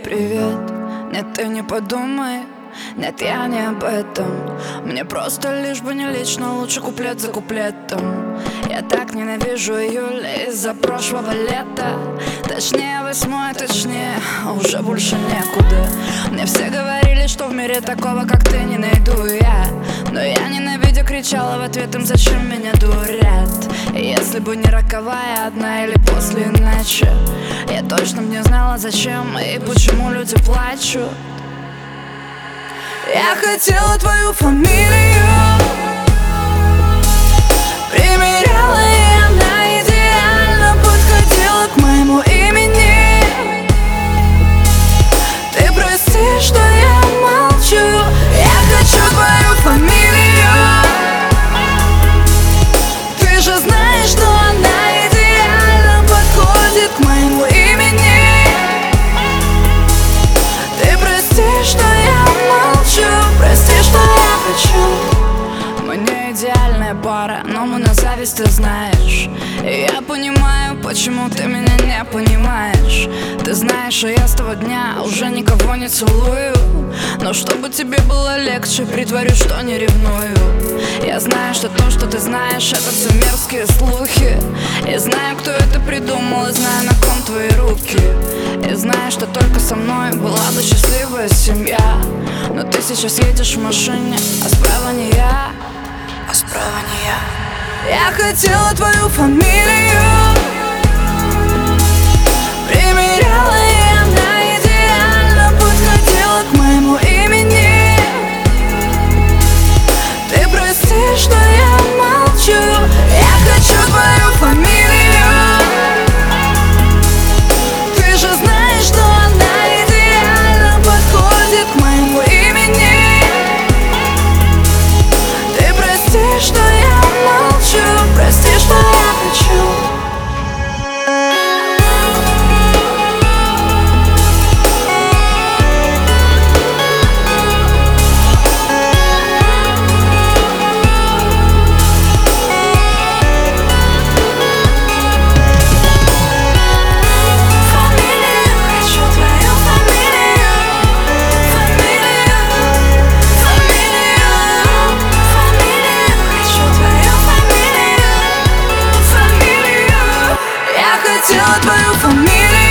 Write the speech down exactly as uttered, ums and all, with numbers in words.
привет. Нет, ты не подумай. Нет, я не об этом. Мне просто лишь бы не лично, лучше куплет за куплетом. Я так ненавижу июль из-за прошлого лета. Точнее восьмое, точнее, уже больше некуда. Мне все говорили, что в мире такого, как ты, не найду я. Но я ненавидя кричала в ответ им, зачем меня дурят. И если бы не роковая одна или после иначе, я точно б не знала, зачем и почему люди плачут. Я хотела твою фамилию, примеряла, и она идеально подходила к моему имени. Ты прости, что я молчу, я хочу твою фамилию. Ты же знаешь, что она идеально подходит к моему имени. Ты прости, что я молчу, прости, что я хочу. Мы не идеальная пара, но мы на зависть, ты знаешь. И я понимаю, почему ты меня не понимаешь. Ты знаешь, что я с того дня уже никого не целую. Но чтобы тебе было легче, притворю, что не ревную. Я знаю, что то, что ты знаешь, это все мерзкие слухи. И знаю, кто это придумал, и знаю, на ком твои руки. И знаю, что только со мной была бы счастливая семья. Но ты сейчас едешь в машине, а справа не я, а справа не я. Я хотела твою фамилию, примеряла, и она идеально подходила к моему имени. Ты прости, что я молчу, я хочу твою фамилию. Ты же знаешь, что она идеально подходит к моему имени. Ты прости, что я молчу, прости, что я хочу. Хотела твою фамилию.